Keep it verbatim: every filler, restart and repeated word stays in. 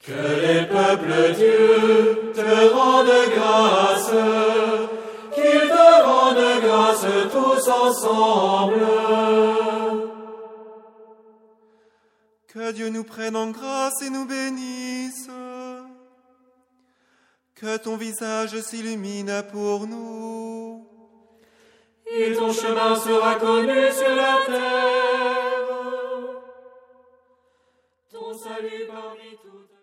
Que les peuples Dieu te rendent grâce, qu'ils te rendent grâce tous ensemble. Que Dieu nous prenne en grâce et nous bénisse. Que ton visage s'illumine pour nous. Et ton chemin sera connu sur la terre. Ton salut parmi toutes